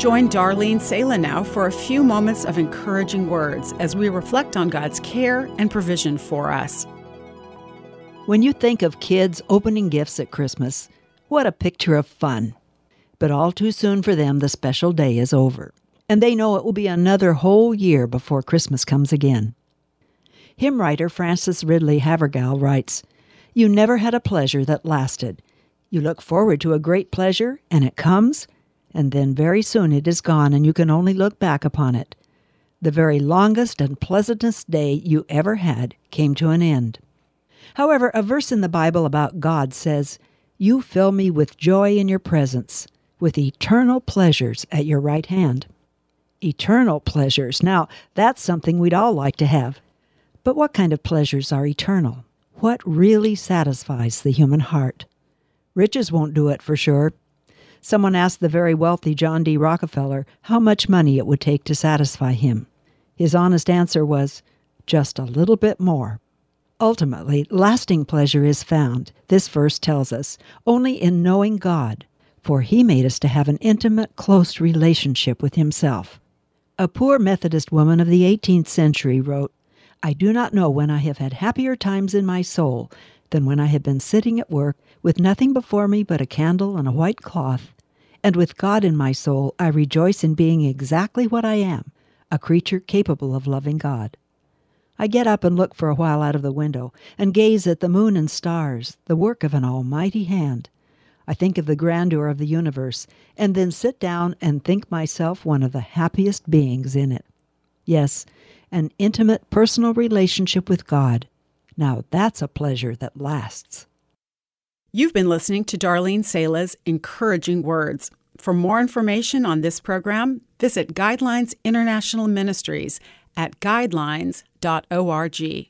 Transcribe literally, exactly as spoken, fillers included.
Join Darlene Sala now for a few moments of encouraging words as we reflect on God's care and provision for us. When you think of kids opening gifts at Christmas, what a picture of fun. But all too soon for them, the special day is over, and they know it will be another whole year before Christmas comes again. Hymn writer Frances Ridley Havergal writes, "You never had a pleasure that lasted. You look forward to a great pleasure, and it comes, and then very soon it is gone, and you can only look back upon it. The very longest and pleasantest day you ever had came to an end." However, a verse in the Bible about God says, "You fill me with joy in your presence, with eternal pleasures at your right hand." Eternal pleasures. Now, that's something we'd all like to have. But what kind of pleasures are eternal? What really satisfies the human heart? Riches won't do it for sure. Someone asked the very wealthy John D. Rockefeller how much money it would take to satisfy him. His honest answer was, just a little bit more. Ultimately, lasting pleasure is found, this verse tells us, only in knowing God, for He made us to have an intimate, close relationship with Himself. A poor Methodist woman of the eighteenth century wrote, "I do not know when I have had happier times in my soul than when I have been sitting at work with nothing before me but a candle and a white cloth, and with God in my soul I rejoice in being exactly what I am, a creature capable of loving God. I get up and look for a while out of the window and gaze at the moon and stars, the work of an almighty hand. I think of the grandeur of the universe, and then sit down and think myself one of the happiest beings in it. Yes, an intimate personal relationship with God. Now that's a pleasure that lasts." You've been listening to Darlene Sala's encouraging words. For more information on this program, visit Guidelines International Ministries at guidelines dot org.